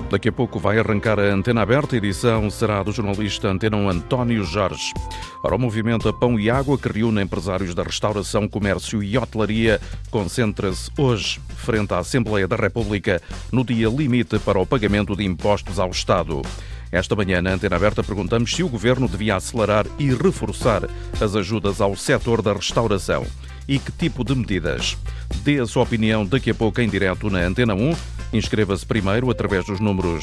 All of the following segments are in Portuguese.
Daqui a pouco vai arrancar a Antena Aberta, a edição será do jornalista Antena 1 António Jorge. Ora, o movimento A Pão e Água, que reúne empresários da restauração, comércio e hotelaria, concentra-se hoje frente à Assembleia da República no dia limite para o pagamento de impostos ao Estado. Esta manhã, na Antena Aberta, perguntamos se o Governo devia acelerar e reforçar as ajudas ao setor da restauração. E que tipo de medidas? Dê a sua opinião daqui a pouco em direto na Antena 1. Inscreva-se primeiro através dos números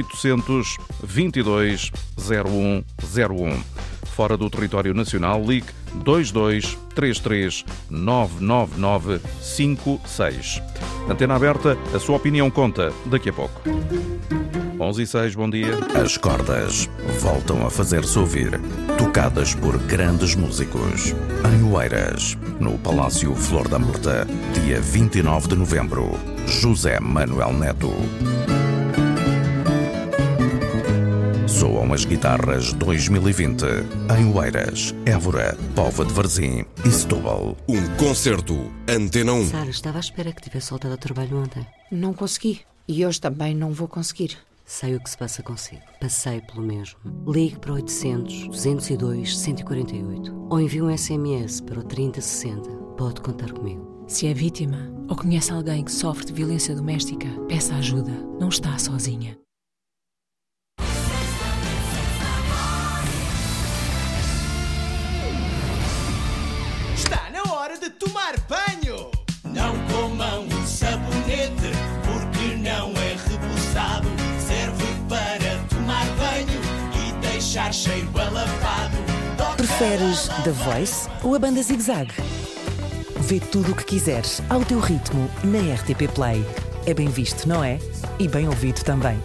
822 0101. Fora do território nacional, ligue 22 33 999 56. Antena Aberta, a sua opinião conta daqui a pouco. 11h06, bom dia. As cordas voltam a fazer-se ouvir, tocadas por grandes músicos. Em Oeiras, no Palácio Flor da Murta, dia 29 de novembro, José Manuel Neto. Soam as guitarras 2020 em Oeiras, Évora, Póvoa de Varzim e Setúbal. Um concerto Antena 1. Sara, estava à espera que tivesse soltado ao trabalho ontem. Não consegui. E hoje também não vou conseguir. Sei o que se passa consigo. Passei pelo mesmo. Ligue para 800-202-148 ou envie um SMS para o 3060. Pode contar comigo. Se é vítima ou conhece alguém que sofre de violência doméstica, peça ajuda. Não está sozinha. Está na hora de tomar banho! Não comam um sabonete, porque não é repousado. Serve para tomar banho e deixar cheiro a lavado. Preferes The Voice ou a banda Zig Zag? Vê tudo o que quiseres, ao teu ritmo, na RTP Play. É bem visto, não é? E bem ouvido também.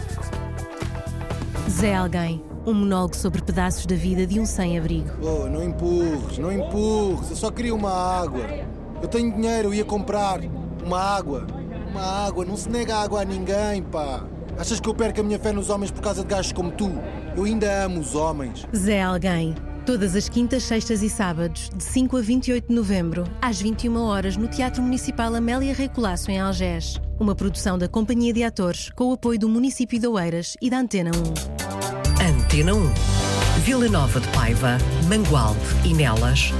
Zé Alguém, um monólogo sobre pedaços da vida de um sem-abrigo. Oh, não empurres, eu só queria uma água. Eu tenho dinheiro, eu ia comprar uma água, não se nega água a ninguém, pá. Achas que eu perco a minha fé nos homens por causa de gajos como tu? Eu ainda amo os homens. Zé Alguém, todas as quintas, sextas e sábados, de 5 a 28 de novembro, às 21 horas, no Teatro Municipal Amélia Rei Colasso, em Algés. Uma produção da Companhia de Atores, com o apoio do município de Oeiras e da Antena 1. Antena 1. Vila Nova de Paiva, Mangualde e Nelas,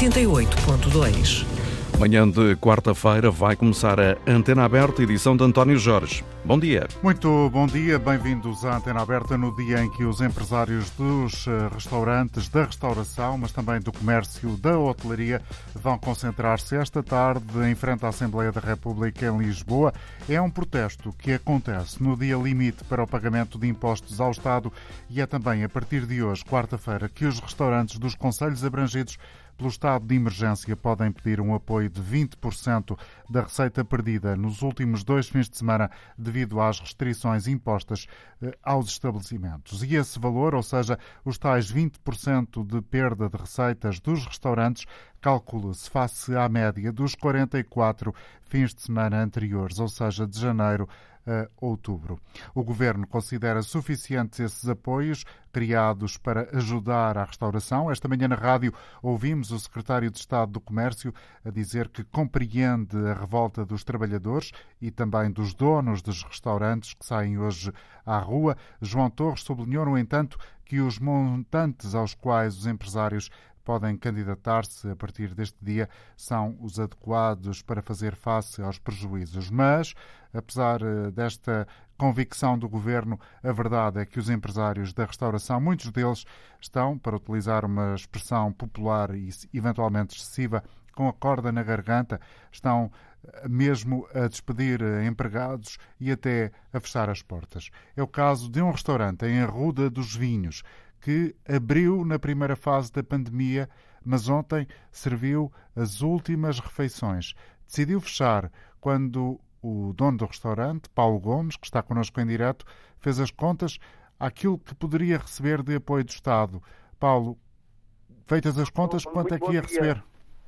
88.2. Manhã de quarta-feira vai começar a Antena Aberta, edição de António Jorge. Bom dia. Muito bom dia, bem-vindos à Antena Aberta no dia em que os empresários dos restaurantes, da restauração, mas também do comércio, da hotelaria, vão concentrar-se esta tarde em frente à Assembleia da República em Lisboa. É um protesto que acontece no dia limite para o pagamento de impostos ao Estado e é também a partir de hoje, quarta-feira, que os restaurantes dos concelhos abrangidos pelo estado de emergência podem pedir um apoio de 20% da receita perdida nos últimos 2 fins de semana devido às restrições impostas aos estabelecimentos. E esse valor, ou seja, os tais 20% de perda de receitas dos restaurantes, calcula-se face à média dos 44 fins de semana anteriores, ou seja, de janeiro a outubro. O Governo considera suficientes esses apoios criados para ajudar à restauração. Esta manhã na rádio ouvimos o Secretário de Estado do Comércio a dizer que compreende a revolta dos trabalhadores e também dos donos dos restaurantes que saem hoje à rua. João Torres sublinhou, no entanto, que os montantes aos quais os empresários podem candidatar-se a partir deste dia são os adequados para fazer face aos prejuízos. Mas, apesar desta convicção do Governo, a verdade é que os empresários da restauração, muitos deles estão, para utilizar uma expressão popular e eventualmente excessiva, com a corda na garganta, estão mesmo a despedir empregados e até a fechar as portas. É o caso de um restaurante em Arruda dos Vinhos, que abriu na primeira fase da pandemia, mas ontem serviu as últimas refeições. Decidiu fechar quando o dono do restaurante, Paulo Gomes, que está connosco em direto, fez as contas àquilo que poderia receber de apoio do Estado. Paulo, feitas as contas, quanto é que ia receber?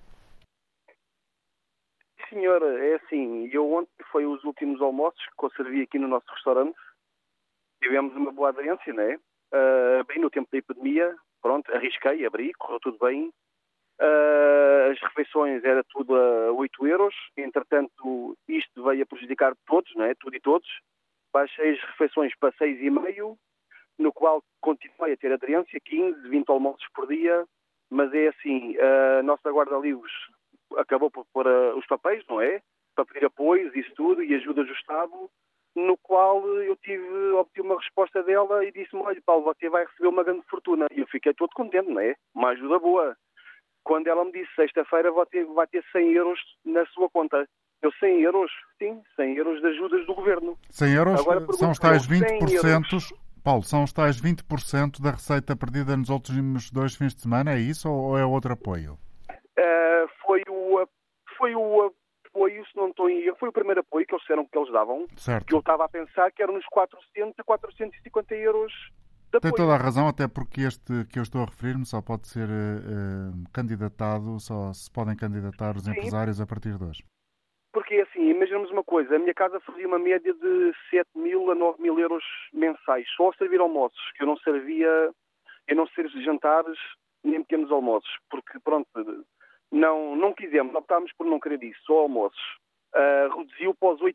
Senhor, é assim, eu ontem foi os últimos almoços que eu servi aqui no nosso restaurante. Tivemos uma boa aderência, não é? Bem no tempo da epidemia, pronto, arrisquei, abri, correu tudo bem. As refeições era tudo a 8 euros. Entretanto, isto veio a prejudicar todos, não é? Tudo e todos. baixei as refeições para 6,5, no qual continuei a ter aderência, 15, 20 almoços por dia, mas é assim, a nossa guarda-livros acabou por pôr os papéis, não é? Para pedir apoios, isso tudo, e ajuda do Estado, no qual eu obtive uma resposta dela e disse-me, olha Paulo, você vai receber uma grande fortuna. E eu fiquei todo contente, não é? Uma ajuda boa. Quando ela me disse, sexta-feira vai ter 100 euros na sua conta. Eu, 100 euros? Sim, 100 euros de ajudas do Governo. 100 euros são os tais 20%, Paulo, são os tais 20% da receita perdida nos últimos 2 fins de semana, é isso ou é outro apoio? Foi o apoio, se não estou em erro, foi o primeiro apoio que eles disseram que eles davam. Certo. Que eu estava a pensar que eram uns 400 a 450 euros de apoio. Tem toda a razão, até porque este que eu estou a referir-me só pode ser candidatado, só se podem candidatar os empresários a partir de hoje. Porque assim, imaginemos uma coisa, a minha casa fazia uma média de 7.000 a 9.000 euros mensais, só a servir almoços, que eu não servia jantares nem pequenos almoços, porque pronto, não quisemos, optámos por não querer isso, só almoços. Reduziu para os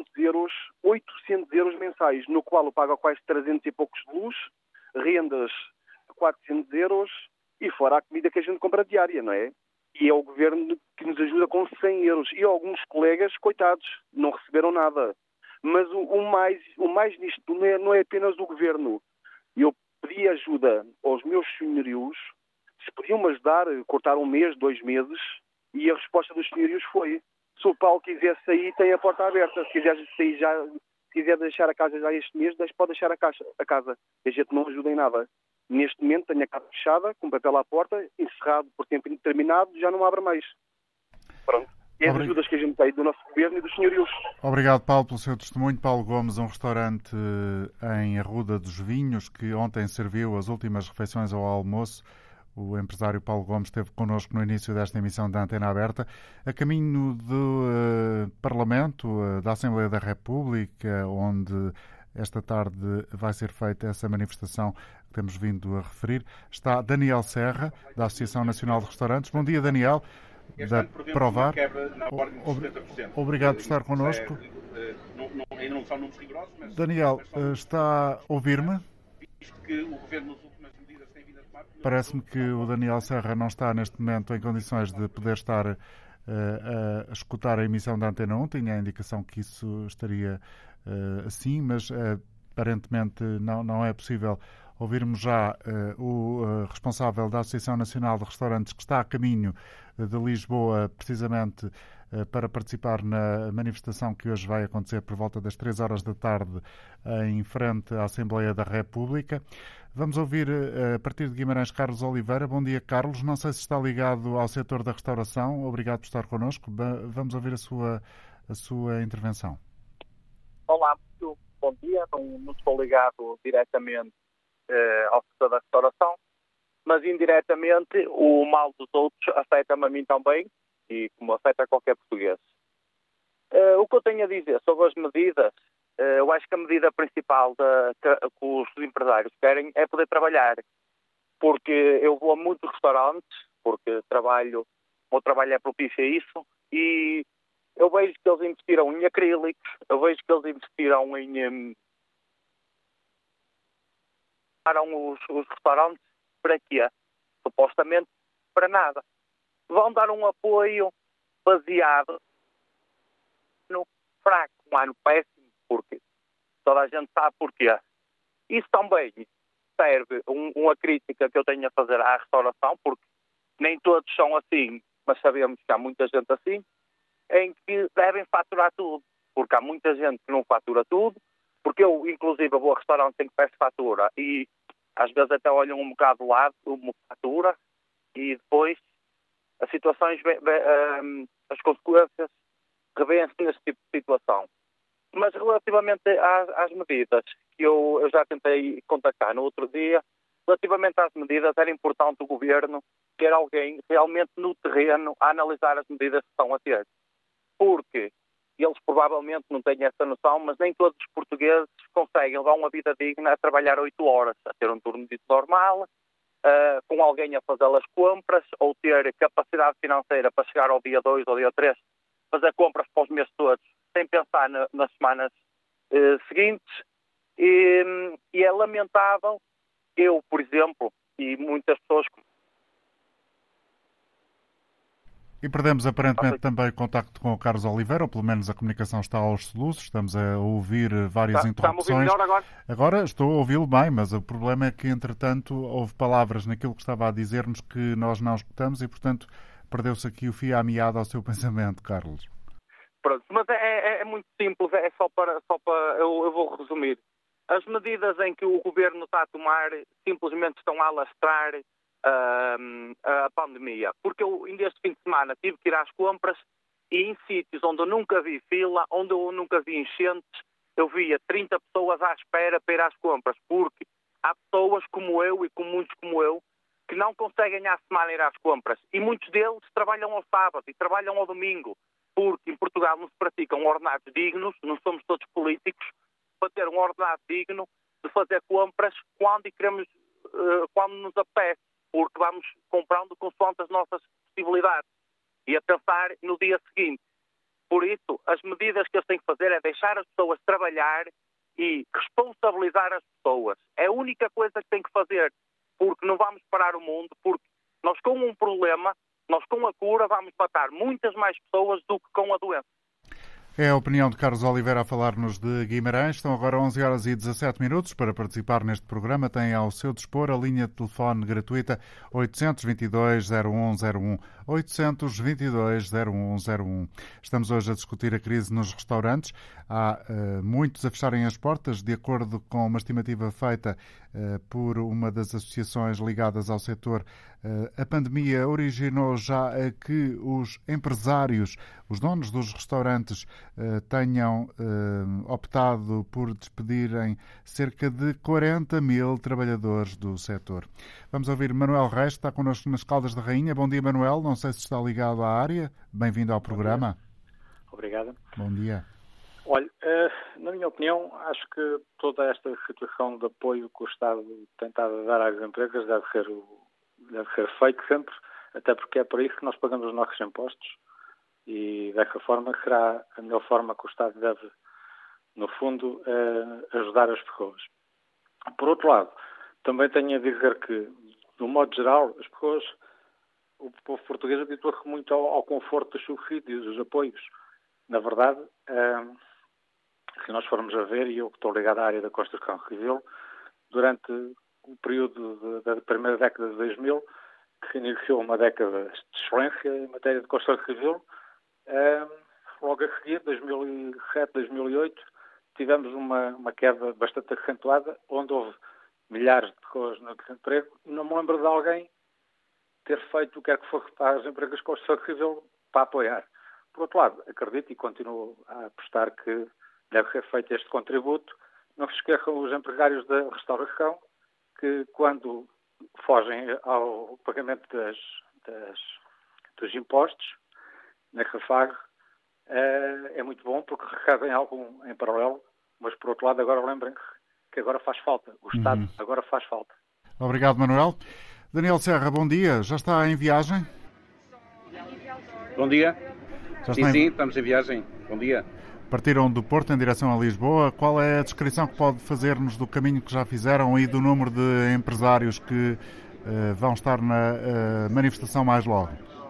800 euros mensais, no qual eu pago quase 300 e poucos de luz, rendas 400 euros e fora a comida que a gente compra diária, não é? E é o Governo que nos ajuda com 100 euros. E alguns colegas, coitados, não receberam nada. Mas o mais nisto não é apenas do Governo. Eu pedi ajuda aos meus senhorios, se podiam me ajudar, cortar 1 mês, 2 meses, e a resposta dos senhorios foi: se o Paulo quiser sair, tem a porta aberta. Se quiser sair já, se quiser deixar a casa já este mês, pode deixar a casa. A gente não ajuda em nada. Neste momento tenho a casa fechada, com papel à porta, encerrado por tempo indeterminado, já não abre mais. Pronto. É as ajudas que a gente tem do nosso Governo e dos senhorios. Obrigado, Paulo, pelo seu testemunho. Paulo Gomes, um restaurante em Arruda dos Vinhos, que ontem serviu as últimas refeições ao almoço. O empresário Paulo Gomes esteve connosco no início desta emissão da Antena Aberta. A caminho do Parlamento, da Assembleia da República, onde esta tarde vai ser feita essa manifestação que temos vindo a referir, está Daniel Serra, da Associação Nacional de Restaurantes. Bom dia, Daniel. Da Provar. Obrigado por estar connosco. Ainda não são números rigorosos, mas... Daniel, está a ouvir-me? Visto que o Governo nas últimas medidas tem vindo a tomar... Parece-me que o Daniel Serra não está neste momento em condições de poder estar a escutar a emissão da Antena 1. Tinha a indicação que isso estaria assim, mas aparentemente não é possível ouvirmos já o responsável da Associação Nacional de Restaurantes, que está a caminho de Lisboa, precisamente para participar na manifestação que hoje vai acontecer por volta das 3 horas da tarde em frente à Assembleia da República. Vamos ouvir a partir de Guimarães Carlos Oliveira. Bom dia, Carlos. Não sei se está ligado ao setor da restauração. Obrigado por estar connosco. Vamos ouvir a sua intervenção. Olá, muito bom dia. Não estou ligado diretamente ao setor da restauração, mas indiretamente o mal dos outros afeta-me a mim também, e como afeta a qualquer português. O que eu tenho a dizer sobre as medidas, eu acho que a medida principal que os empresários querem é poder trabalhar, porque eu vou a muitos restaurantes, porque o meu trabalho é propício a isso, e eu vejo que eles investiram em acrílicos, eu vejo que eles investiram em... os restaurantes para quê? Supostamente para nada. Vão dar um apoio baseado no fraco, um ano péssimo, porque toda a gente sabe porquê. Isso também serve uma crítica que eu tenho a fazer à restauração, porque nem todos são assim, mas sabemos que há muita gente assim, em que devem faturar tudo, porque há muita gente que não fatura tudo, porque eu, inclusive, vou a restaurante em que peço fatura e às vezes até olham um bocado do lado, uma fatura, e depois as situações, as consequências revêem-se nesse tipo de situação. Mas relativamente às medidas, que eu já tentei contactar no outro dia, relativamente às medidas, era importante o Governo ter alguém realmente no terreno a analisar as medidas que estão a ter. Porque eles provavelmente não têm essa noção, mas nem todos os portugueses conseguem levar uma vida digna a trabalhar 8 horas, a ter um turno dito normal, com alguém a fazer as compras, ou ter capacidade financeira para chegar ao dia 2 ou dia 3, fazer compras para os meses todos, sem pensar nas semanas seguintes, e é lamentável, eu, por exemplo, e muitas pessoas... E perdemos aparentemente também o contacto com o Carlos Oliveira, ou pelo menos a comunicação está aos soluços, estamos a ouvir várias interrupções. Está-me a ouvir melhor agora? Agora estou a ouvi-lo bem, mas o problema é que, entretanto, houve palavras naquilo que estava a dizer-nos que nós não escutamos e, portanto, perdeu-se aqui o fio à meada ao seu pensamento, Carlos. Pronto, mas é muito simples, é só para eu vou resumir. As medidas em que o Governo está a tomar simplesmente estão a alastrar a pandemia. Porque eu, ainda este fim de semana, tive que ir às compras e em sítios onde eu nunca vi fila, onde eu nunca vi enchentes, eu via 30 pessoas à espera para ir às compras. Porque há pessoas como eu e como muitos como eu que não conseguem à semana ir às compras. E muitos deles trabalham ao sábado e trabalham ao domingo. Porque em Portugal não se praticam ordenados dignos, não somos todos políticos, para ter um ordenado digno de fazer compras quando nos apetece, porque vamos comprando consoante as nossas possibilidades e a pensar no dia seguinte. Por isso, as medidas que eles têm que fazer é deixar as pessoas trabalhar e responsabilizar as pessoas. É a única coisa que têm que fazer, porque não vamos parar o mundo, porque nós com um problema, nós com a cura vamos matar muitas mais pessoas do que com a doença. É a opinião de Carlos Oliveira a falar-nos de Guimarães. Estão agora 11h17 para participar neste programa. Tem ao seu dispor a linha de telefone gratuita 822-0101. 822-0101. Estamos hoje a discutir a crise nos restaurantes. Há muitos a fecharem as portas, de acordo com uma estimativa feita por uma das associações ligadas ao setor. A pandemia originou já que os empresários, os donos dos restaurantes, tenham optado por despedirem cerca de 40 mil trabalhadores do setor. Vamos ouvir Manuel Reis, que está connosco nas Caldas da Rainha. Bom dia, Manuel. Não sei se está ligado à área. Bem-vindo ao programa. Obrigado. Bom dia. Olha, na minha opinião, acho que toda esta situação de apoio que o Estado tem estado a dar às empresas deve ser feito sempre, até porque é para isso que nós pagamos os nossos impostos e dessa forma será a melhor forma que o Estado deve, no fundo, ajudar as pessoas. Por outro lado, também tenho a dizer que, de um modo geral, as pessoas, o povo português habitua-se muito ao conforto dos subsídios, dos apoios. Na verdade, se nós formos a ver, e eu que estou ligado à área da construção civil, durante o período da primeira década de 2000, que se iniciou uma década de excelência em matéria de construção civil, logo a seguir, 2007, 2008, tivemos uma queda bastante acentuada, onde houve milhares de pessoas no desemprego, e não me lembro de alguém ter feito o que é que fosse para as empresas de construção civil para apoiar. Por outro lado, acredito e continuo a apostar que deve ser feito este contributo. Não se esqueçam os empresários da restauração que, quando fogem ao pagamento dos impostos, nessa fase, é muito bom porque recebem algo em paralelo, mas, por outro lado, agora lembrem-se que agora faz falta. O Estado agora faz falta. Obrigado, Manuel. Daniel Serra, bom dia. Já está em viagem? Bom dia. Sim, estamos em viagem. Bom dia. Partiram do Porto em direção a Lisboa. Qual é a descrição que pode fazer-nos do caminho que já fizeram e do número de empresários que vão estar na manifestação mais logo?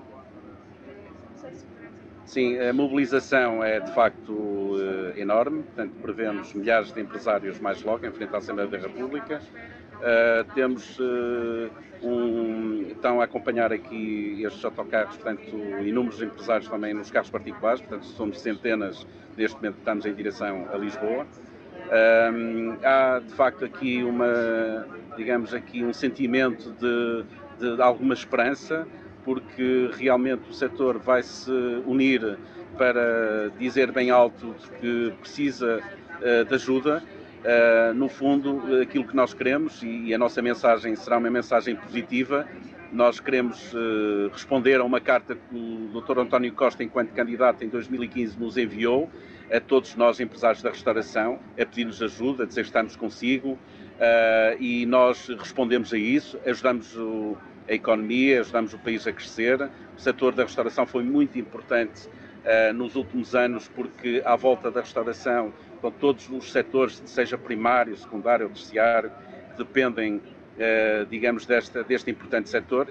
Sim, a mobilização é de facto enorme. Portanto, prevemos milhares de empresários mais logo em frente à Assembleia da República. Temos estão a acompanhar aqui estes autocarros, portanto, inúmeros empresários também nos carros particulares, portanto, somos centenas neste momento que estamos em direção a Lisboa. Há, de facto, aqui um sentimento de alguma esperança, porque realmente o setor vai se unir para dizer bem alto que precisa de ajuda. No fundo, aquilo que nós queremos, e a nossa mensagem será uma mensagem positiva, nós queremos responder a uma carta que o Dr. António Costa, enquanto candidato em 2015, nos enviou a todos nós, empresários da restauração, a pedir-nos ajuda, a dizer que estamos consigo, e nós respondemos a isso, ajudamos a economia, ajudamos o país a crescer. O setor da restauração foi muito importante nos últimos anos, porque à volta da restauração, com todos os setores, seja primário, secundário ou terciário, dependem, digamos, deste importante setor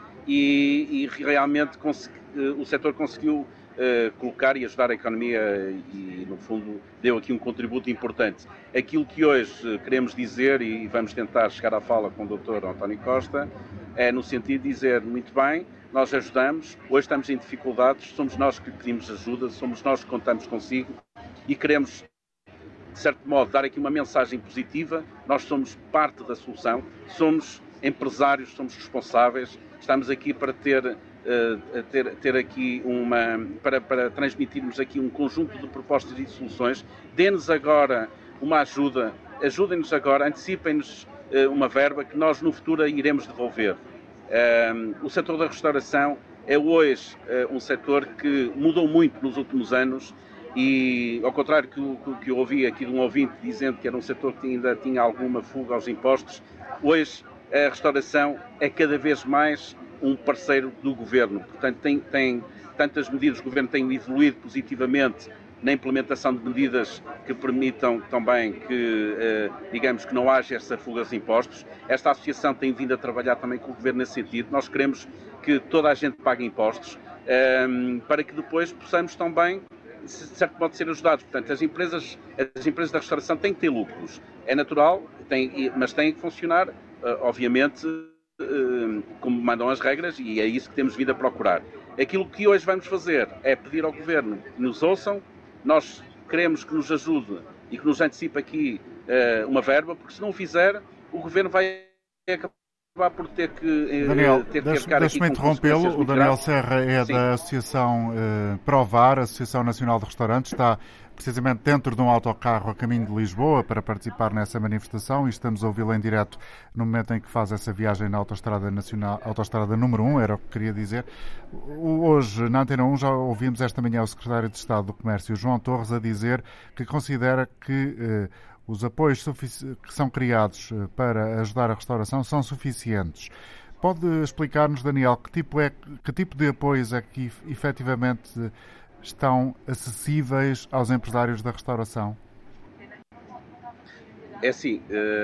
e realmente o setor conseguiu colocar e ajudar a economia e, no fundo, deu aqui um contributo importante. Aquilo que hoje queremos dizer, e vamos tentar chegar à fala com o Dr. António Costa, é no sentido de dizer, muito bem, nós ajudamos, hoje estamos em dificuldades, somos nós que pedimos ajuda, somos nós que contamos consigo e queremos, de certo modo, dar aqui uma mensagem positiva. Nós somos parte da solução, somos empresários, somos responsáveis, estamos aqui para ter aqui para transmitirmos aqui um conjunto de propostas e de soluções. Dê-nos agora uma ajuda, ajudem-nos agora, antecipem-nos uma verba que nós no futuro iremos devolver. O setor da restauração é hoje um setor que mudou muito nos últimos anos e, ao contrário que eu ouvi aqui de um ouvinte dizendo que era um setor que ainda tinha alguma fuga aos impostos, hoje a restauração é cada vez mais um parceiro do Governo. Portanto, tem tantas medidas, o Governo tem evoluído positivamente na implementação de medidas que permitam também que, digamos, que não haja essa fuga de impostos. Esta associação tem vindo a trabalhar também com o Governo nesse sentido. Nós queremos que toda a gente pague impostos para que depois possamos também, de certo modo, ser ajudados. Portanto, as empresas da restauração têm que ter lucros. É natural, mas têm que funcionar, obviamente, como mandam as regras, e é isso que temos vindo a procurar. Aquilo que hoje vamos fazer é pedir ao Governo que nos ouçam. Nós queremos que nos ajude e que nos antecipe aqui uma verba, porque se não o fizer, o Governo vai acabar por ter que Daniel, ficar aqui deixe-me interrompê-lo. O Daniel Serra é Sim. da Associação Provar, Associação Nacional de Restaurantes, está precisamente dentro de um autocarro a caminho de Lisboa para participar nessa manifestação e estamos a ouvi-lo em direto no momento em que faz essa viagem na Autostrada Nacional, Autostrada número 1, era o que queria dizer. Hoje, na Antena 1, já ouvimos esta manhã o Secretário de Estado do Comércio, João Torres, a dizer que considera que os apoios que são criados para ajudar a restauração são suficientes. Pode explicar-nos, Daniel, que tipo de apoios é que efetivamente estão acessíveis aos empresários da restauração? É assim,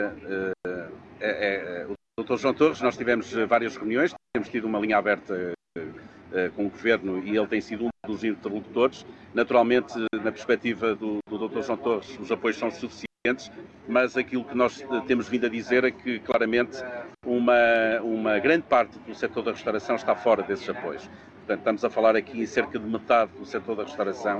o Dr. João Torres, nós tivemos várias reuniões, temos tido uma linha aberta com o Governo e ele tem sido um dos interlocutores. Naturalmente, na perspectiva do Dr. João Torres, os apoios são suficientes, mas aquilo que nós temos vindo a dizer é que, claramente, uma grande parte do setor da restauração está fora desses apoios. Portanto, estamos a falar aqui em cerca de metade do setor da restauração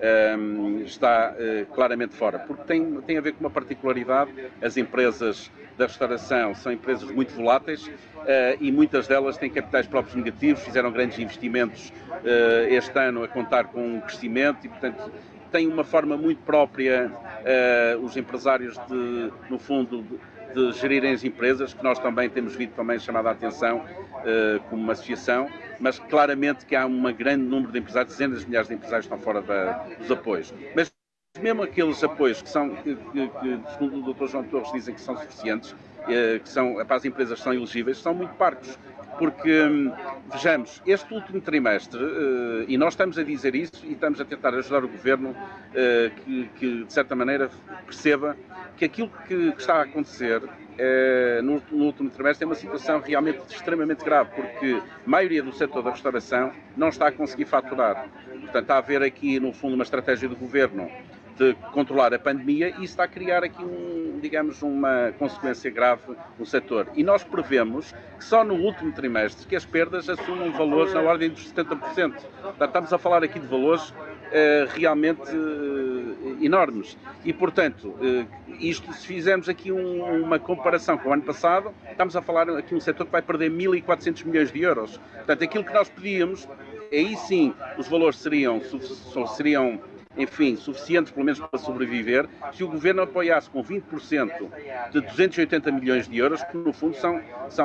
está claramente fora, porque tem a ver com uma particularidade. As empresas da restauração são empresas muito voláteis e muitas delas têm capitais próprios negativos, fizeram grandes investimentos este ano a contar com um crescimento e, portanto, tem uma forma muito própria os empresários no fundo, de gerirem as empresas, que nós também temos vindo também chamada a atenção como uma associação, mas claramente que há um grande número de empresários, dezenas de milhares de empresários que estão fora dos apoios. Mas mesmo aqueles apoios que segundo o Dr. João Torres, dizem que são suficientes, que são, para as empresas são elegíveis, são muito parcos. Porque, vejamos, este último trimestre, e nós estamos a dizer isso e estamos a tentar ajudar o Governo que de certa maneira, perceba que aquilo que está a acontecer no último trimestre é uma situação realmente extremamente grave, porque a maioria do setor da restauração não está a conseguir faturar. Portanto, está a haver aqui, no fundo, uma estratégia do Governo de controlar a pandemia e isso está a criar aqui uma consequência grave no setor. E nós prevemos que só no último trimestre que as perdas assumam valores na ordem dos 70%. Portanto, estamos a falar aqui de valores realmente enormes. E, portanto, isto, se fizermos aqui uma comparação com o ano passado, estamos a falar aqui de um setor que vai perder 1.400 milhões de euros. Portanto, aquilo que nós pedíamos, aí sim, os valores seriam enfim, suficientes pelo menos para sobreviver, se o Governo apoiasse com 20% de 280 milhões de euros, que no fundo são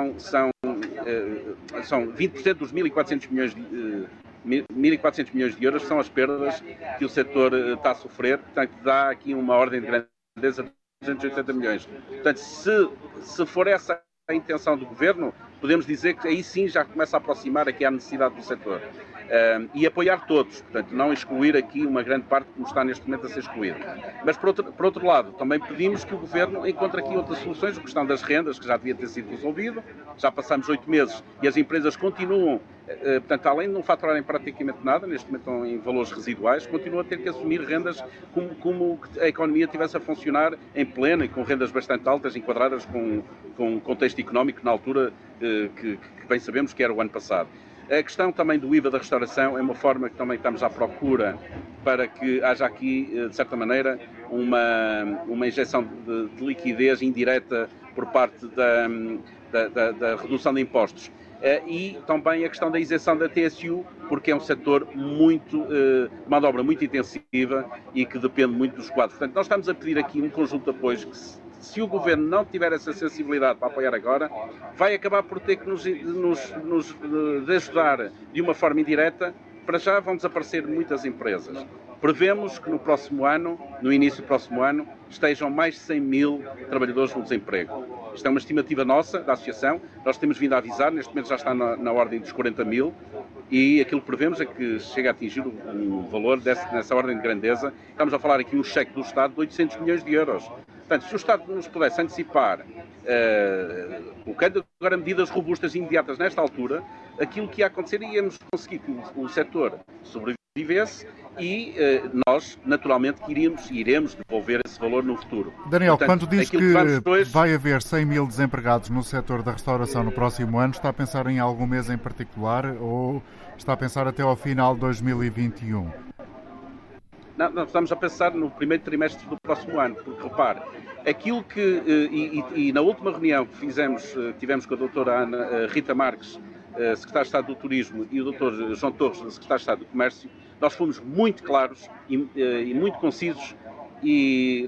20% dos 1.400 milhões de euros, são as perdas que o setor está a sofrer, portanto dá aqui uma ordem de grandeza de 280 milhões. Portanto, se for essa a intenção do Governo, podemos dizer que aí sim já começa a aproximar aqui a necessidade do setor. e apoiar todos, portanto, não excluir aqui uma grande parte como está neste momento a ser excluída. Mas, por outro lado, também pedimos que o Governo encontre aqui outras soluções, a questão das rendas, que já devia ter sido resolvido, já passamos 8 meses e as empresas continuam, portanto, além de não faturarem praticamente nada, neste momento estão em valores residuais, continuam a ter que assumir rendas como a economia estivesse a funcionar em pleno e com rendas bastante altas, enquadradas com um contexto económico na altura que bem sabemos que era o ano passado. A questão também do IVA da restauração é uma forma que também estamos à procura para que haja aqui, de certa maneira, uma injeção de liquidez indireta por parte da redução de impostos. E também a questão da isenção da TSU, porque é um setor de mão de obra muito intensiva e que depende muito dos quadros. Portanto, nós estamos a pedir aqui um conjunto de apoios que, se o Governo não tiver essa sensibilidade para apoiar agora, vai acabar por ter que nos ajudar de uma forma indireta. Para já vão desaparecer muitas empresas. Prevemos que no próximo ano, no início do próximo ano, estejam mais de 100 mil trabalhadores no desemprego. Isto é uma estimativa nossa, da Associação. Nós temos vindo a avisar, neste momento já está na ordem dos 40 mil, e aquilo que prevemos é que chega a atingir um valor nessa ordem de grandeza. Estamos a falar aqui um cheque do Estado de 800 milhões de euros. Portanto, se o Estado nos pudesse antecipar, colocando agora medidas robustas e imediatas nesta altura, aquilo que ia acontecer, íamos conseguir que o setor sobrevivesse e nós, naturalmente, iremos devolver esse valor no futuro. Daniel, portanto, quando diz que vai haver 100 mil desempregados no setor da restauração no próximo ano, está a pensar em algum mês em particular ou está a pensar até ao final de 2021? Não, estamos a pensar no primeiro trimestre do próximo ano, porque, repare, aquilo que, e na última reunião que tivemos com a doutora Ana Rita Marques, secretário de Estado do Turismo, e o doutor João Torres, secretário de Estado do Comércio, nós fomos muito claros e muito concisos e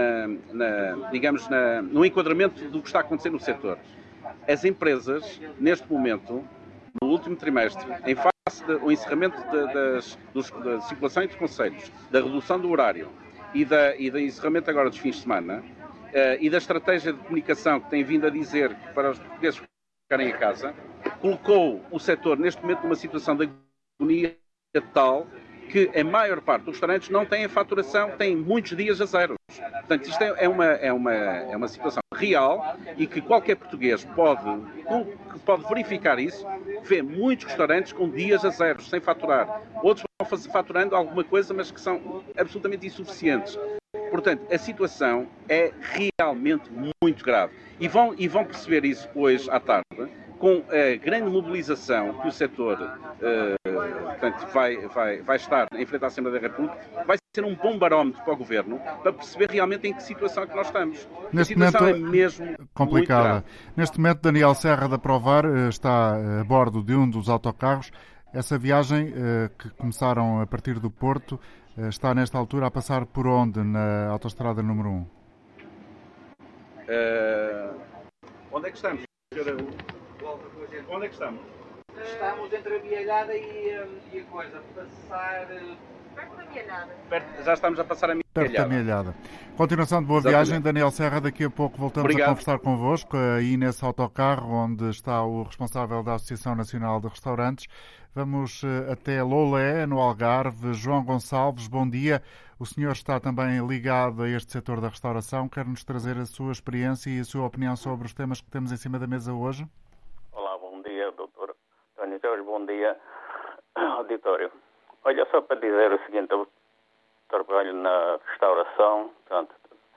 no enquadramento do que está a acontecer no setor. As empresas, neste momento, no último trimestre, em face do encerramento da circulação entre concelhos, da redução do horário e do encerramento agora dos fins de semana, e da estratégia de comunicação que tem vindo a dizer que para os portugueses ficarem em casa, colocou o setor neste momento numa situação de agonia tal que a maior parte dos restaurantes não têm faturação, têm muitos dias a zeros. Portanto, isto é uma situação real e que qualquer português pode verificar isso, vê muitos restaurantes com dias a zeros, sem faturar. Outros vão faturando alguma coisa, mas que são absolutamente insuficientes. Portanto, a situação é realmente muito grave. E vão perceber isso hoje à tarde, com a grande mobilização que o setor portanto, vai estar em frente à Assembleia da República, vai ser um bom barómetro para o Governo para perceber realmente em que situação é que nós estamos. Neste a situação momento, é mesmo complicada. Muito grave. Neste momento, Daniel Serra da Provar está a bordo de um dos autocarros. Essa viagem, que começaram a partir do Porto, está nesta altura a passar por onde na autoestrada número 1? Onde é que estamos? Onde é que estamos? Estamos entre a Bialhada e a coisa. Passar... Perto da Bialhada. Já estamos a passar a Bialhada. Perto da Bialhada. Continuação de boa viagem, Daniel Serra. Daqui a pouco voltamos a conversar convosco, aí nesse autocarro onde está o responsável da Associação Nacional de Restaurantes. Vamos até Lolé, no Algarve. João Gonçalves, bom dia. O senhor está também ligado a este setor da restauração. Quer-nos trazer a sua experiência e a sua opinião sobre os temas que temos em cima da mesa hoje? Olá, bom dia, doutor António Jorge. Bom dia, auditório. Olha, só para dizer o seguinte, eu trabalho na restauração, portanto,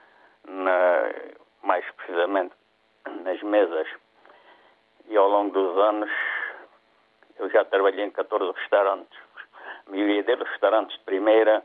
mais precisamente nas mesas, e ao longo dos anos eu já trabalhei em 14 restaurantes, a maioria deles restaurantes de primeira,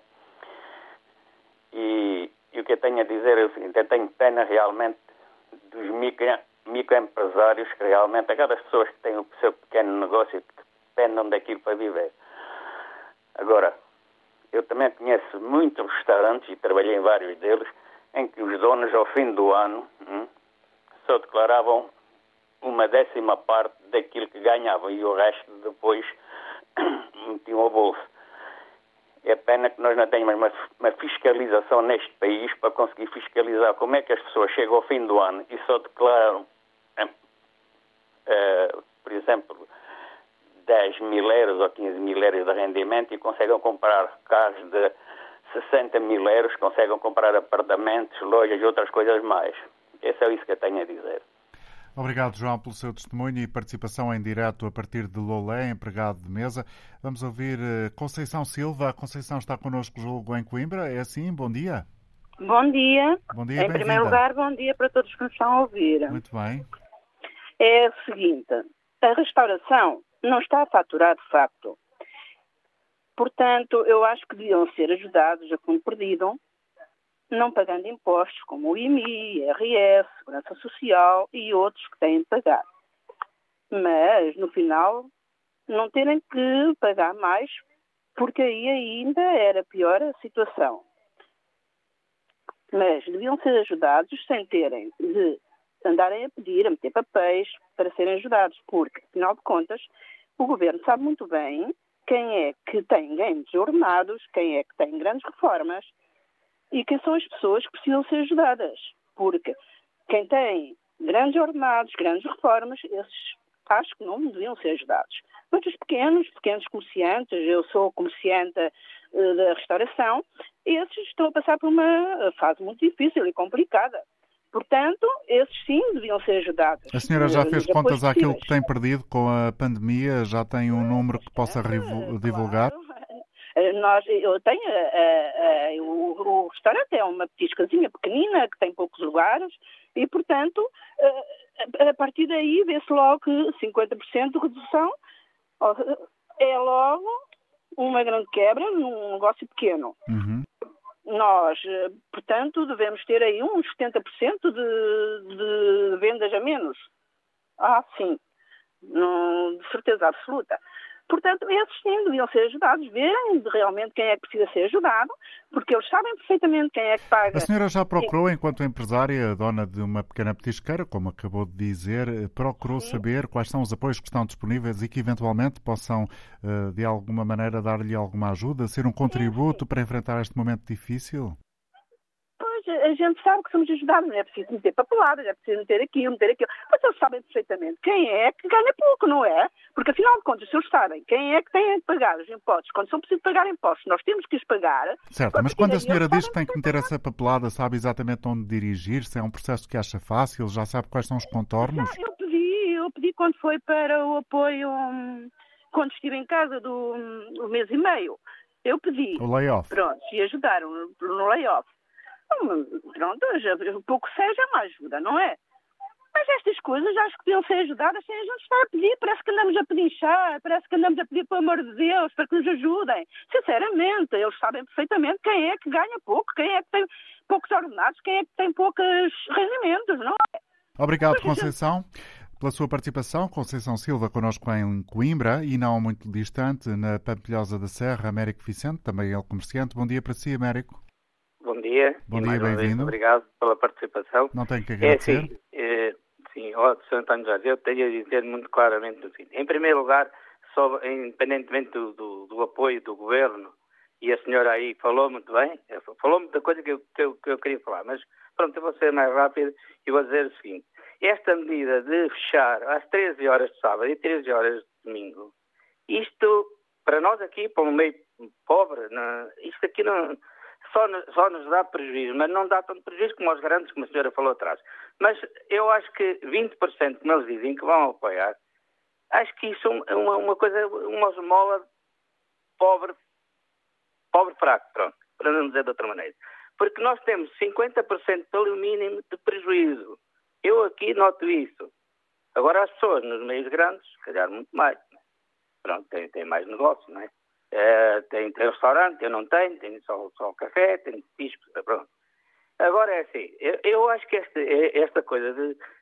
e o que eu tenho a dizer é o seguinte, eu tenho pena realmente dos microempresários, que realmente, aquelas pessoas que têm o seu pequeno negócio, que dependem daquilo para viver. Agora, eu também conheço muitos restaurantes, e trabalhei em vários deles, em que os donos, ao fim do ano, só declaravam 1/10 parte daquilo que ganhavam, e o resto depois metiam ao bolso. É pena que nós não tenhamos uma fiscalização neste país para conseguir fiscalizar como é que as pessoas chegam ao fim do ano e só declaram, por exemplo, 10 mil euros ou 15 mil euros de rendimento e conseguem comprar carros de 60 mil euros, conseguem comprar apartamentos, lojas e outras coisas mais. É só isso que eu tenho a dizer. Obrigado, João, pelo seu testemunho e participação em direto a partir de Lolé, empregado de mesa. Vamos ouvir Conceição Silva. A Conceição está connosco, julgo, em Coimbra. É assim? Bom dia. Bom dia. Bom dia, em primeiro lugar, bom dia para todos que nos estão a ouvir. Muito bem. É o seguinte, a restauração não está a faturar de facto. Portanto, eu acho que deviam ser ajudados a fundo perdido, não pagando impostos como o IMI, IRS, Segurança Social e outros que têm de pagar. Mas, no final, não terem que pagar mais, porque aí ainda era pior a situação. Mas deviam ser ajudados sem terem de andarem a pedir, a meter papéis para serem ajudados, porque, afinal de contas, o Governo sabe muito bem quem é que tem grandes ordenados, quem é que tem grandes reformas e quem são as pessoas que precisam ser ajudadas. Porque quem tem grandes ordenados, grandes reformas, esses acho que não deviam ser ajudados. Mas os pequenos comerciantes, eu sou comerciante da restauração, esses estão a passar por uma fase muito difícil e complicada. Portanto, esses sim deviam ser ajudados. A senhora já fez contas àquilo que tem perdido com a pandemia? Já tem um número que possa divulgar? Eu tenho, o restaurante é uma petiscazinha pequenina que tem poucos lugares e, portanto, a partir daí vê-se logo que 50% de redução é logo uma grande quebra num negócio pequeno. Uhum. Nós, portanto, devemos ter aí uns 70% de vendas a menos. Sim, de certeza absoluta. Portanto, esses sim deviam ser ajudados, verem realmente quem é que precisa ser ajudado, porque eles sabem perfeitamente quem é que paga. A senhora já procurou, enquanto empresária, dona de uma pequena petisqueira, como acabou de dizer, procurou saber quais são os apoios que estão disponíveis e que eventualmente possam, de alguma maneira, dar-lhe alguma ajuda, ser um contributo para enfrentar este momento difícil? A gente sabe que somos ajudados, não é preciso meter papeladas, é preciso meter aquilo. Mas eles sabem perfeitamente quem é que ganha pouco, não é? Porque, afinal de contas, se eles sabem quem é que tem de pagar os impostos, quando são precisos pagar impostos, nós temos que os pagar. Certo, mas quando a senhora diz que tem que meter essa papelada, sabe exatamente onde dirigir-se? É um processo que acha fácil? Já sabe quais são os contornos? Eu pedi quando foi para o apoio, quando estive em casa do mês e meio. Eu pedi. O layoff. Pronto, e ajudaram no layoff. Pronto, pouco seja uma ajuda, não é? Mas estas coisas acho que deviam ser ajudadas sem a gente estar a pedir. Parece que andamos a pedinchar, parece que andamos a pedir, pelo amor de Deus, para que nos ajudem. Sinceramente, eles sabem perfeitamente quem é que ganha pouco, quem é que tem poucos ordenados, quem é que tem poucos rendimentos, não é? Obrigado, Conceição, pela sua participação. Conceição Silva, connosco em Coimbra e não muito distante, na Pampilhosa da Serra, Américo Vicente, também ele comerciante. Bom dia para si, Américo. Bom dia. Bom dia, bem-vindo. Obrigado pela participação. Não tenho que agradecer. Sim, Sr. António Jorge, eu tenho a dizer muito claramente assim. Em primeiro lugar, independentemente do apoio do Governo, e a senhora aí falou muito bem, falou muita coisa que eu queria falar, mas pronto, eu vou ser mais rápido e vou dizer o seguinte. Esta medida de fechar às 13 horas de sábado e 13 horas de domingo, isto, para nós aqui, para um meio pobre, isto aqui não... Só nos dá prejuízo, mas não dá tanto prejuízo como aos grandes, como a senhora falou atrás. Mas eu acho que 20%, como eles dizem, que vão apoiar, acho que isso é uma coisa, uma esmola pobre fraco, pronto, para não dizer de outra maneira. Porque nós temos 50% pelo mínimo de prejuízo. Eu aqui noto isso. Agora as pessoas nos meios grandes, se calhar muito mais. Pronto, tem mais negócio, não é? Tem restaurante, eu não tenho só café, tenho pisco, pronto. Agora é assim, eu acho que esta coisa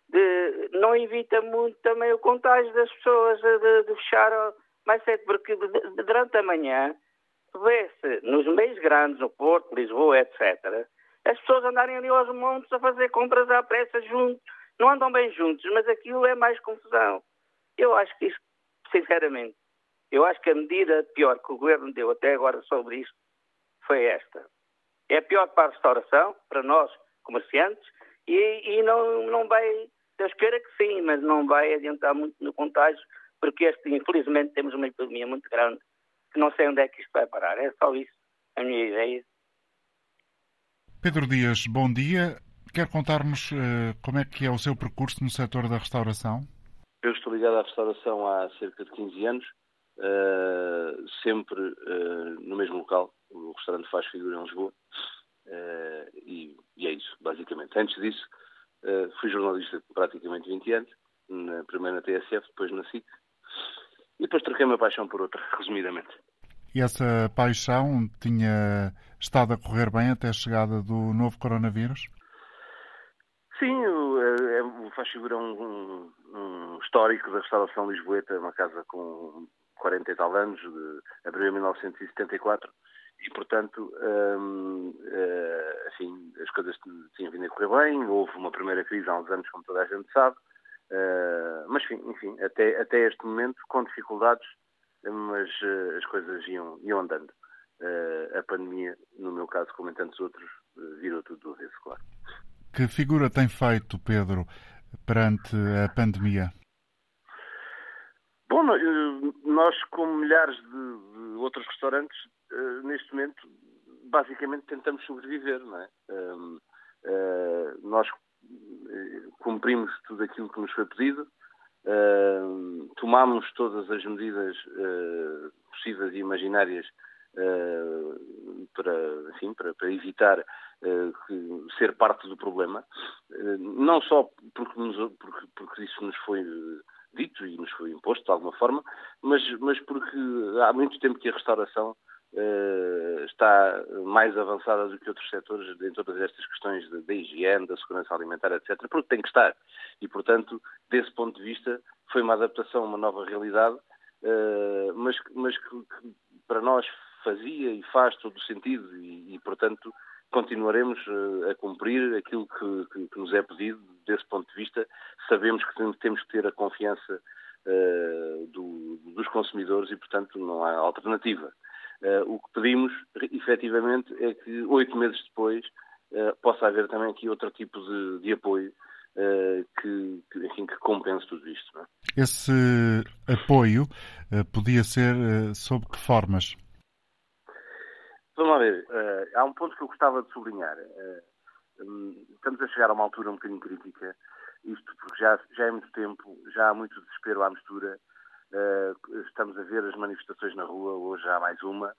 de não evita muito também o contágio das pessoas de fechar mais cedo, porque durante a manhã vê-se nos meios grandes, no Porto, Lisboa, etc., as pessoas andarem ali aos montes a fazer compras à pressa juntos, não andam bem juntos, mas aquilo é mais confusão. Eu acho que isso, sinceramente, eu acho que a medida pior que o Governo deu até agora sobre isto foi esta. É pior para a restauração, para nós, comerciantes, e não vai, Deus queira que sim, mas não vai adiantar muito no contágio porque infelizmente temos uma epidemia muito grande que não sei onde é que isto vai parar. É só isso, a minha ideia. Pedro Dias, bom dia. Quer contar-nos como é que é o seu percurso no setor da restauração? Eu estou ligado à restauração há cerca de 15 anos, sempre no mesmo local, o restaurante Faz Figura em Lisboa, e é isso, basicamente. Antes disso, fui jornalista por praticamente 20 anos, primeiro na TSF, depois na SIC, e depois troquei uma paixão por outra, resumidamente. E essa paixão tinha estado a correr bem até a chegada do novo coronavírus? Sim, o Faz Figura é um histórico da restauração lisboeta, uma casa com 40 e tal anos, abriu em 1974, e portanto, assim, as coisas tinham vindo a correr bem, houve uma primeira crise há uns anos, como toda a gente sabe, mas enfim, até este momento, com dificuldades, mas as coisas iam andando. A pandemia, no meu caso, como em tantos outros, virou tudo do avesso, claro. Que figura tem feito, Pedro, perante a pandemia? Bom, nós, como milhares de outros restaurantes, neste momento, basicamente tentamos sobreviver, não é? Nós cumprimos tudo aquilo que nos foi pedido, tomámos todas as medidas possíveis e imaginárias para evitar ser parte do problema, não só porque isso nos foi dito e nos foi imposto de alguma forma, mas porque há muito tempo que a restauração está mais avançada do que outros setores em todas estas questões da higiene, da segurança alimentar, etc., porque tem que estar. E, portanto, desse ponto de vista, foi uma adaptação a uma nova realidade, mas que para nós fazia e faz todo o sentido e portanto, continuaremos a cumprir aquilo que nos é pedido. Desse ponto de vista, sabemos que temos que ter a confiança dos consumidores e, portanto, não há alternativa. O que pedimos, efetivamente, é que 8 meses depois possa haver também aqui outro tipo de apoio que compense tudo isto. Não é? Esse apoio podia ser sob que formas? Vamos lá ver. Há um ponto que eu gostava de sublinhar. Estamos a chegar a uma altura um bocadinho crítica, isto porque já é muito tempo, já há muito desespero à mistura. Estamos a ver as manifestações na rua, hoje há mais uma,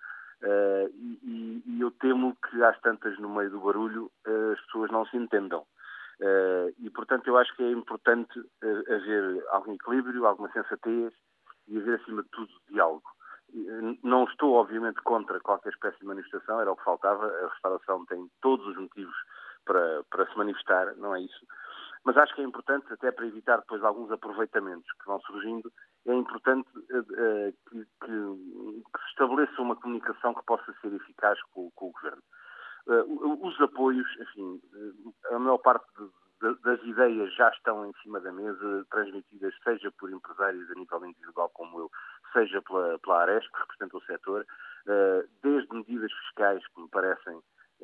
e eu temo que às tantas, no meio do barulho, as pessoas não se entendam. E, portanto, eu acho que é importante haver algum equilíbrio, alguma sensatez e haver, acima de tudo, diálogo. Não estou, obviamente, contra qualquer espécie de manifestação, era o que faltava. A restauração tem todos os motivos para se manifestar, não é isso. Mas acho que é importante, até para evitar depois alguns aproveitamentos que vão surgindo, é importante que se estabeleça uma comunicação que possa ser eficaz com o Governo. Os apoios, enfim, a maior parte das ideias já estão em cima da mesa, transmitidas seja por empresários a nível individual como eu, seja pela Ares, que representa o setor, desde medidas fiscais que me parecem,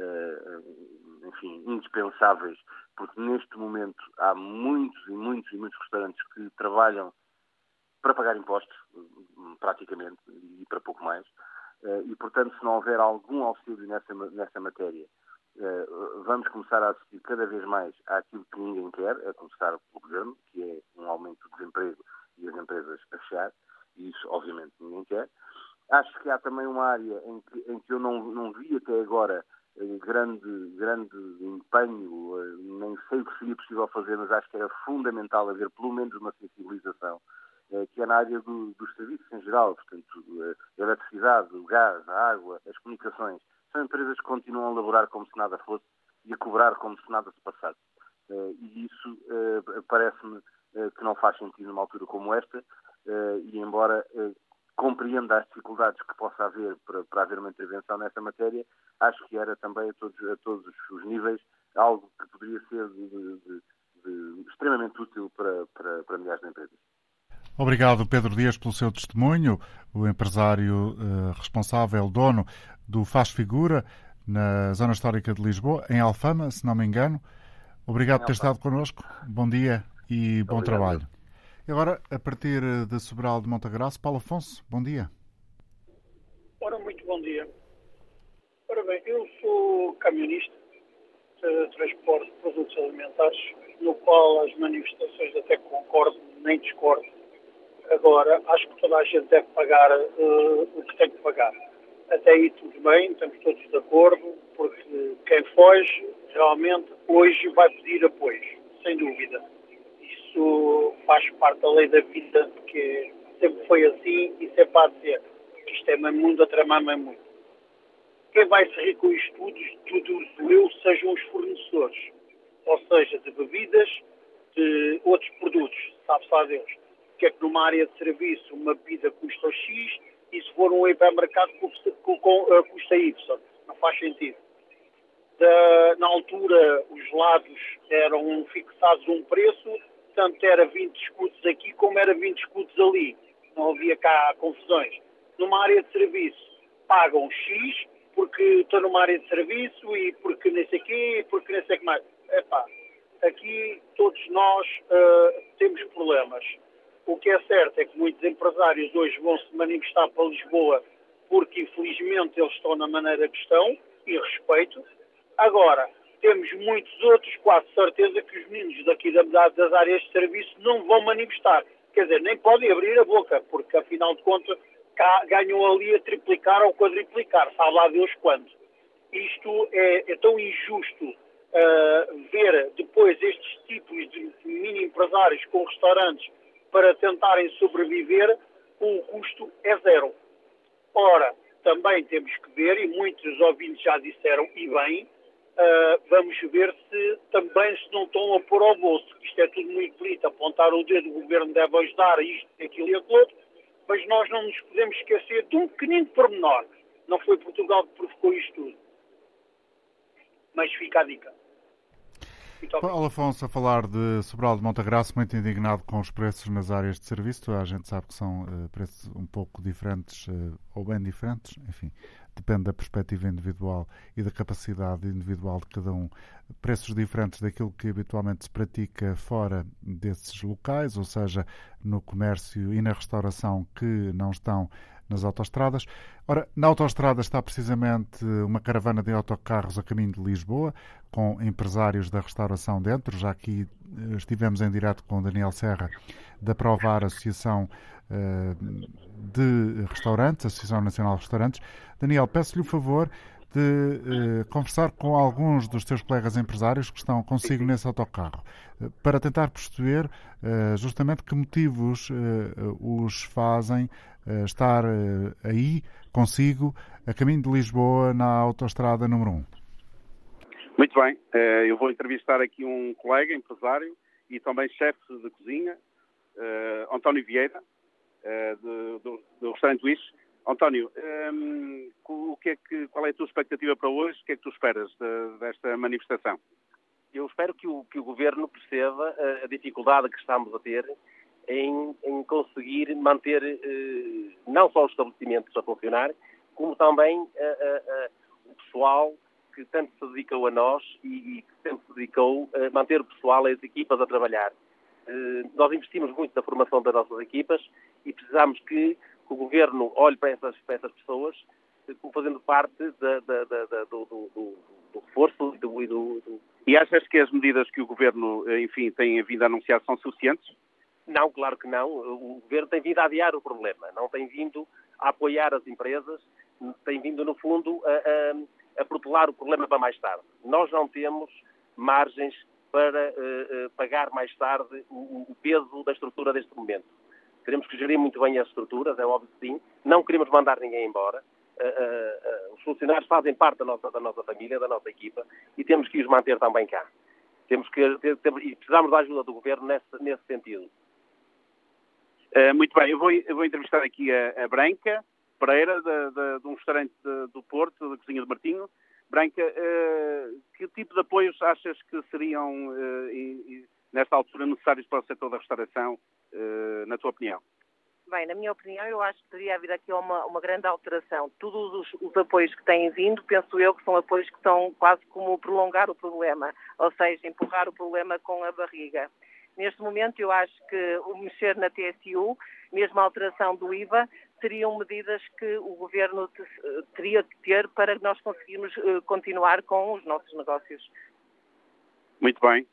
enfim, indispensáveis, porque neste momento há muitos restaurantes que trabalham para pagar impostos, praticamente, e para pouco mais, e, portanto, se não houver algum auxílio nessa matéria, vamos começar a assistir cada vez mais àquilo que ninguém quer, a começar pelo Governo, que é um aumento do desemprego e as empresas a fechar, e isso, obviamente, ninguém quer. Acho que há também uma área em que eu não vi até agora grande empenho, nem sei o que seria possível fazer, mas acho que era fundamental haver pelo menos uma sensibilização, que é na área dos serviços em geral, portanto, a eletricidade, o gás, a água, as comunicações. São empresas que continuam a laborar como se nada fosse e a cobrar como se nada se passasse. E isso parece-me que não faz sentido numa altura como esta, e embora compreenda as dificuldades que possa haver para haver uma intervenção nessa matéria, acho que era também a todos os níveis algo que poderia ser extremamente útil para milhares de empresas. Obrigado, Pedro Dias, pelo seu testemunho. O empresário responsável, dono do Faz Figura, na Zona Histórica de Lisboa, em Alfama, se não me engano. Obrigado por ter estado connosco. Bom dia e bom trabalho. E agora, a partir de Sobral de Montagraço, Paulo Afonso, bom dia. Ora, muito bom dia. Ora bem, eu sou camionista de transporte de produtos alimentares, no qual as manifestações até concordo, nem discordo. Agora, acho que toda a gente deve pagar o que tem que pagar. Até aí tudo bem, estamos todos de acordo, porque quem foge, realmente, hoje vai pedir apoio, sem dúvida. Isso faz parte da lei da vida, porque sempre foi assim e sempre há de ser. Isto é mesmo mundo a tramar mesmo muito. Quem vai se rir com isto tudo eu, sejam os fornecedores. Ou seja, de bebidas, de outros produtos, sabe-se lá Deus. Porque é que numa área de serviço uma bebida custa X e se for um hipermercado custa Y. Não faz sentido. Na altura, os gelados eram fixados a um preço, tanto era 20 escudos aqui como era 20 escudos ali. Não havia cá confusões. Numa área de serviço, pagam X porque estou numa área de serviço e porque nem sei quê, e porque nem sei o que mais. Epá, aqui todos nós temos problemas. O que é certo é que muitos empresários hoje vão se manifestar para Lisboa porque, infelizmente, eles estão na maneira que estão, e respeito. Agora, temos muitos outros, quase certeza, que os meninos daqui das áreas de serviço não vão manifestar. Quer dizer, nem podem abrir a boca, porque, afinal de contas, ganham ali a triplicar ou quadriplicar, sabe lá Deus quando. Isto é tão injusto ver depois estes tipos de mini empresários com restaurantes para tentarem sobreviver, o custo é zero. Ora, também temos que ver, e muitos ouvintes já disseram, e bem, vamos ver se também se não estão a pôr ao bolso, que isto é tudo muito bonito, apontar o dedo, o governo deve ajudar isto, aquilo e aquilo outro, mas nós não nos podemos esquecer de um pequenino pormenor. Não foi Portugal que provocou isto tudo. Mas fica a dica. Paulo Afonso a falar de Sobral de Montagraço, muito indignado com os preços nas áreas de serviço. A gente sabe que são preços um pouco diferentes, ou bem diferentes, enfim, depende da perspectiva individual e da capacidade individual de cada um. Preços diferentes daquilo que habitualmente se pratica fora desses locais, ou seja, no comércio e na restauração que não estão nas autoestradas. Ora, na autoestrada está precisamente uma caravana de autocarros a caminho de Lisboa, com empresários da restauração dentro. Já aqui estivemos em direto com o Daniel Serra, da Provar, Associação de Restaurantes, Associação Nacional de Restaurantes. Daniel, peço-lhe o favor de conversar com alguns dos seus colegas empresários que estão consigo nesse autocarro, para tentar perceber justamente que motivos os fazem estar aí consigo a caminho de Lisboa na autoestrada número 1. Muito bem, eu vou entrevistar aqui um colega empresário e também chefe de cozinha, António Vieira, do restaurante Luís. António, qual é a tua expectativa para hoje? O que é que tu esperas desta manifestação? Eu espero que o Governo perceba a dificuldade que estamos a ter em conseguir manter não só os estabelecimentos a funcionar, como também o pessoal que tanto se dedicou a nós e que sempre se dedicou a manter o pessoal, as equipas a trabalhar. Nós investimos muito na formação das nossas equipas e precisamos que o Governo olhe para essas pessoas como fazendo parte do reforço e do... E achas que as medidas que o Governo, enfim, tem vindo a anunciar são suficientes? Não, claro que não. O Governo tem vindo a adiar o problema, não tem vindo a apoiar as empresas, tem vindo, no fundo, a protelar o problema para mais tarde. Nós não temos margens para pagar mais tarde o peso da estrutura deste momento. Queremos que gerir muito bem as estruturas, é óbvio que sim. Não queremos mandar ninguém embora. Os funcionários fazem parte da nossa família, da nossa equipa, e temos que os manter também cá. E precisamos da ajuda do Governo nesse sentido. Muito bem, eu vou entrevistar aqui a Branca Pereira, de um restaurante do Porto, da Cozinha do Martinho. Branca, que tipo de apoios achas que seriam, nesta altura, necessários para o setor da restauração, na tua opinião? Bem, na minha opinião, eu acho que deveria haver aqui uma grande alteração. Todos os apoios que têm vindo, penso eu que são apoios que estão quase como prolongar o problema, ou seja, empurrar o problema com a barriga. Neste momento, eu acho que o mexer na TSU, mesmo a alteração do IVA, seriam medidas que o Governo teria de ter para nós conseguirmos continuar com os nossos negócios. Muito bem.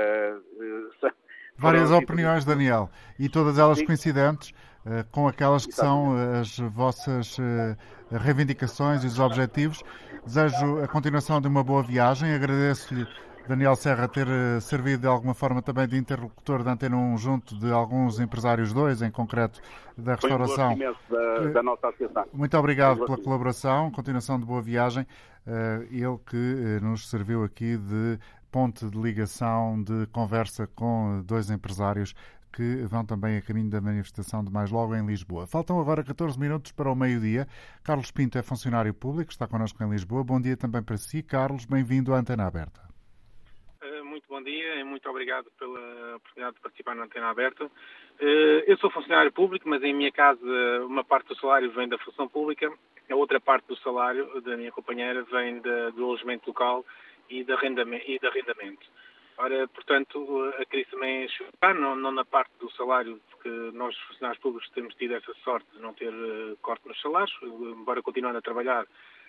Várias opiniões, Daniel, e todas elas coincidentes com aquelas que são as vossas reivindicações e os objetivos. Desejo a continuação de uma boa viagem. Agradeço-lhe, Daniel Serra, ter servido de alguma forma também de interlocutor da Antena 1 junto de alguns empresários, 2 em concreto, da restauração. Foi um gosto da nossa associação. Muito obrigado pela colaboração, continuação de boa viagem. Ele que nos serviu aqui de ponte de ligação, de conversa com 2 empresários que vão também a caminho da manifestação de mais logo em Lisboa. Faltam agora 14 minutos para o meio-dia. Carlos Pinto é funcionário público, está connosco em Lisboa. Bom dia também para si, Carlos. Bem-vindo à Antena Aberta. Muito bom dia e muito obrigado pela oportunidade de participar na Antena Aberta. Eu sou funcionário público, mas em minha casa uma parte do salário vem da função pública, a outra parte do salário da minha companheira vem do alojamento local e de arrendamento. Ora, portanto, a crise também está, não na parte do salário, porque nós, funcionários públicos, temos tido essa sorte de não ter corte nos salários, embora continuando a trabalhar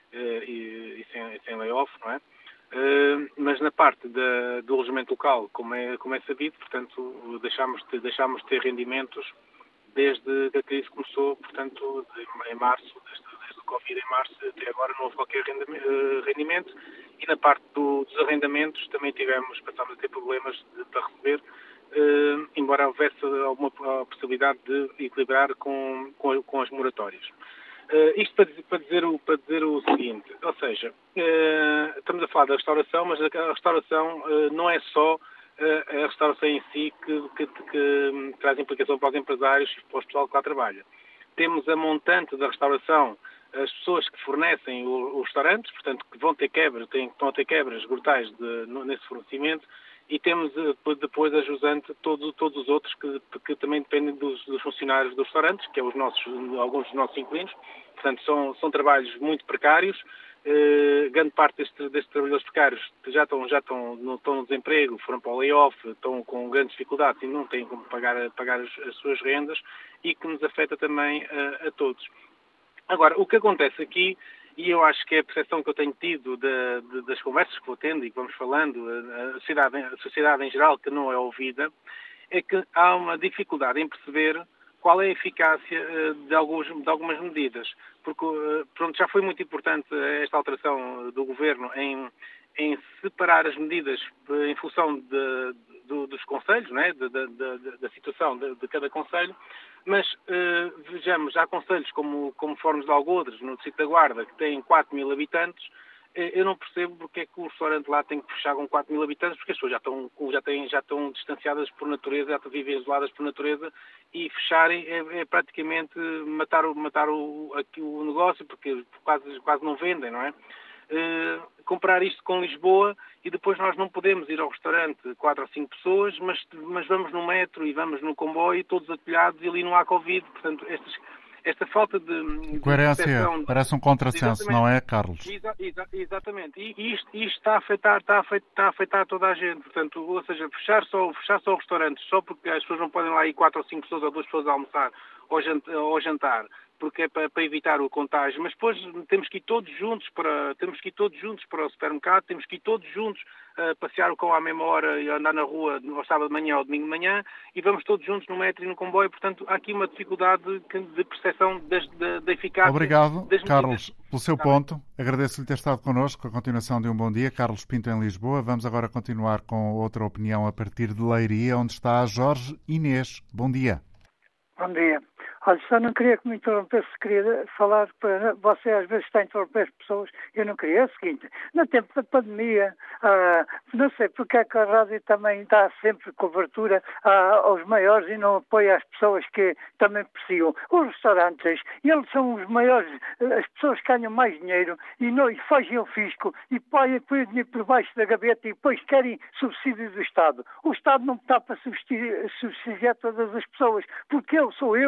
e sem layoff, não é? Mas na parte do alojamento local, como é sabido, portanto, deixámos de ter rendimentos desde que a crise começou, portanto, em março, desde o Covid em março até agora não houve qualquer rendimento, e na parte dos arrendamentos também passámos a ter problemas para receber, embora houvesse alguma possibilidade de equilibrar com as moratórias. Isto para dizer o seguinte, ou seja, estamos a falar da restauração, mas a restauração não é só a restauração em si que traz implicação para os empresários e para o pessoal que lá trabalha. Temos a montante da restauração, as pessoas que fornecem os restaurantes, portanto, que estão a ter quebras brutais nesse fornecimento, e temos depois a jusante todos os outros que também dependem dos funcionários dos restaurantes, que é alguns dos nossos inquilinos. Portanto, são trabalhos muito precários. Grande parte destes trabalhadores precários já estão no desemprego, foram para o layoff, estão com grandes dificuldades e não têm como pagar as suas rendas, e que nos afeta também a todos. Agora, o que acontece aqui, e eu acho que é a percepção que eu tenho tido das conversas que vou tendo e que vamos falando, a sociedade em geral que não é ouvida, é que há uma dificuldade em perceber qual é a eficácia de algumas medidas. Porque, pronto, já foi muito importante esta alteração do Governo em separar as medidas em função dos concelhos, não é? da situação de cada concelho, mas vejamos, há concelhos como Fornos de Algodres, no Distrito da Guarda, que têm 4.000 habitantes. Eu não percebo porque é que o restaurante lá tem que fechar com 4.000 habitantes, porque as pessoas já estão distanciadas por natureza, já vivem isoladas por natureza, e fecharem é praticamente matar o negócio, porque quase não vendem, não é? Comparar isto com Lisboa, e depois nós não podemos ir ao restaurante 4 ou 5 pessoas, mas vamos no metro e vamos no comboio, todos atulhados, e ali não há Covid. Portanto, esta falta de coerência parece um contrassenso, não é, Carlos? Exatamente. E isto está a afetar toda a gente. Portanto, ou seja, fechar só o restaurante, só porque as pessoas não podem lá ir 4 ou 5 pessoas ou 2 pessoas a almoçar ou jantar, porque é para evitar o contágio, mas depois temos que ir todos juntos para o supermercado, temos que ir todos juntos passear o cão à mesma hora e andar na rua no sábado de manhã ou domingo de manhã, e vamos todos juntos no metro e no comboio. Portanto, há aqui uma dificuldade de percepção da eficácia. Obrigado, Carlos, pelo seu ponto. Agradeço-lhe ter estado connosco. A continuação de um bom dia. Carlos Pinto em Lisboa. Vamos agora continuar com outra opinião a partir de Leiria, onde está a Jorge Inês. Bom dia. Bom dia. Olha, só não queria que me interrompesse, queria falar para você, às vezes está a interromper as pessoas, eu não queria. É o seguinte, no tempo da pandemia, não sei porque é que a rádio também dá sempre cobertura aos maiores e não apoia as pessoas que também precisam. Os restaurantes, eles são os maiores, as pessoas que ganham mais dinheiro e fogem ao fisco e põem o dinheiro por baixo da gaveta e depois querem subsídio do Estado. O Estado não está para subsidiar todas as pessoas, porque é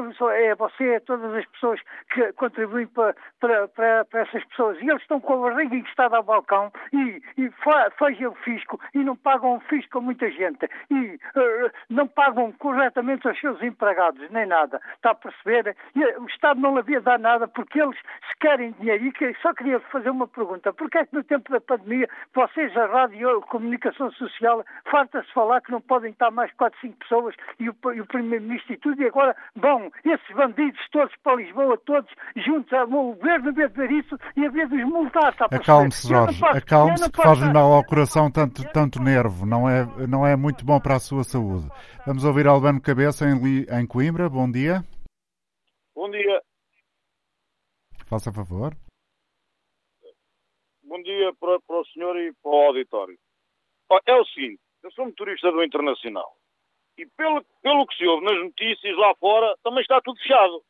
a você, a todas as pessoas que contribuem para essas pessoas. E eles estão com a barriga encostada ao balcão e fazem o fisco e não pagam o fisco a muita gente. E não pagam corretamente aos seus empregados, nem nada. Está a perceber? E o Estado não lhe havia de dar nada porque eles se querem dinheiro. E só queria fazer uma pergunta. Porquê é que no tempo da pandemia vocês, a rádio, a comunicação social, farta-se falar que não podem estar mais 4, 5 pessoas e o Primeiro-Ministro e tudo, e agora vão esses bandidos todos para Lisboa, todos juntos, o governo havia de ver isso e havia de os multar. Acalme-se, Jorge, acalme-se, que faz-lhe mal ao coração tanto nervo, não é muito bom para a sua saúde. Vamos ouvir Albano Cabeça em Coimbra. Bom dia. Bom dia. Faça favor. Bom dia para o senhor e para o auditório. É o seguinte, eu sou motorista do Internacional e pelo que se ouve nas notícias lá fora, também está tudo fechado.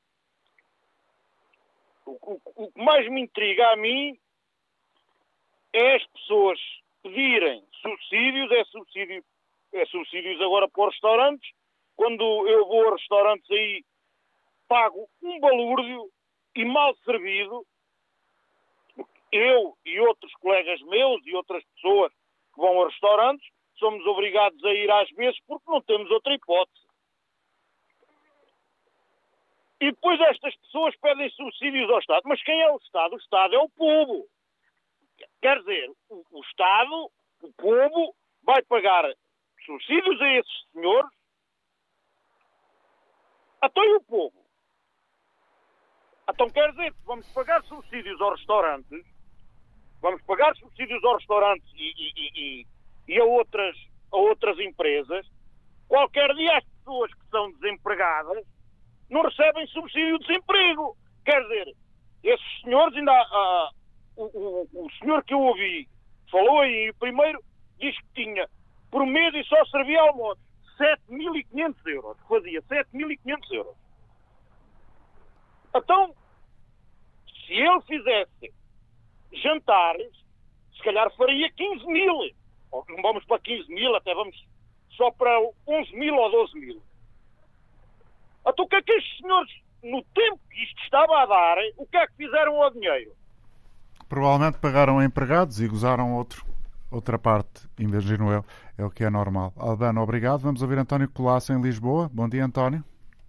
O que mais me intriga a mim é as pessoas pedirem subsídios, subsídios agora para os restaurantes. Quando eu vou a restaurantes aí, pago um balúrdio e mal servido. Eu e outros colegas meus e outras pessoas que vão a restaurantes somos obrigados a ir às vezes porque não temos outra hipótese. E depois estas pessoas pedem subsídios ao Estado. Mas quem é o Estado? O Estado é o povo. Quer dizer, o Estado, o povo, vai pagar subsídios a esses senhores. Então e o povo? Então quer dizer que vamos pagar subsídios aos restaurantes, e a outras empresas. Qualquer dia as pessoas que são desempregadas não recebem subsídio de desemprego. Quer dizer, esses senhores, o senhor que eu ouvi falou aí primeiro, diz que tinha por mês e só servia almoço 7.500 euros. Fazia 7.500 euros. Então, se ele fizesse jantares, se calhar faria 15.000. Ou não vamos para 15.000, até vamos só para 11.000 ou 12.000. Então o que é que estes senhores, no tempo que isto estava a dar, o que é que fizeram ao dinheiro? Provavelmente pagaram empregados e gozaram outra parte, imagino eu. É o que é normal. Albano, obrigado. Vamos ouvir António Colasso em Lisboa. Bom dia, António.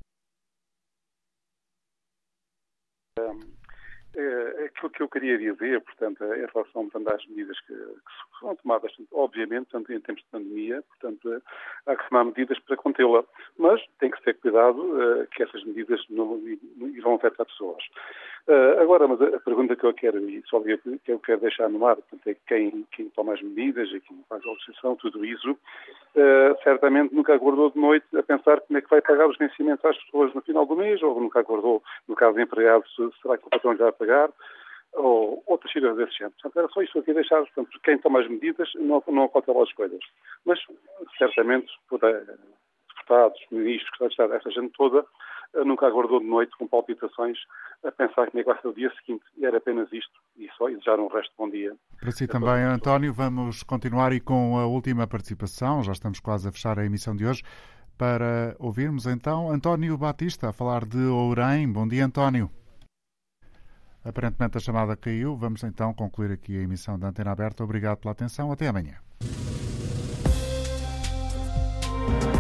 Aquilo que eu queria dizer, portanto, em relação às medidas que são tomadas, obviamente, tanto em tempos de pandemia, portanto, há que tomar medidas para contê-la, mas tem que ter cuidado que essas medidas não irão afetar pessoas. Agora, mas a pergunta que eu quero, e só que eu quero deixar no ar, portanto, é quem toma as medidas e quem faz a legislação, tudo isso, certamente nunca acordou de noite a pensar como é que vai pagar os vencimentos às pessoas no final do mês, ou nunca acordou, no caso de empregados, será que o patrão já vai pagar, ou outras coisas desse género. Portanto, era só isso que eu queria deixar. Portanto, quem toma as medidas não acontece as coisas. Mas, certamente, deputados, ministros, essa gente toda, nunca acordou de noite com palpitações a pensar como é que vai ser o dia seguinte. E era apenas isto. E só desejar um resto de bom dia. Para si também, António. Vamos continuar e com a última participação. Já estamos quase a fechar a emissão de hoje. Para ouvirmos, então, António Batista a falar de Ourém. Bom dia, António. Aparentemente a chamada caiu. Vamos então concluir aqui a emissão da Antena Aberta. Obrigado pela atenção. Até amanhã.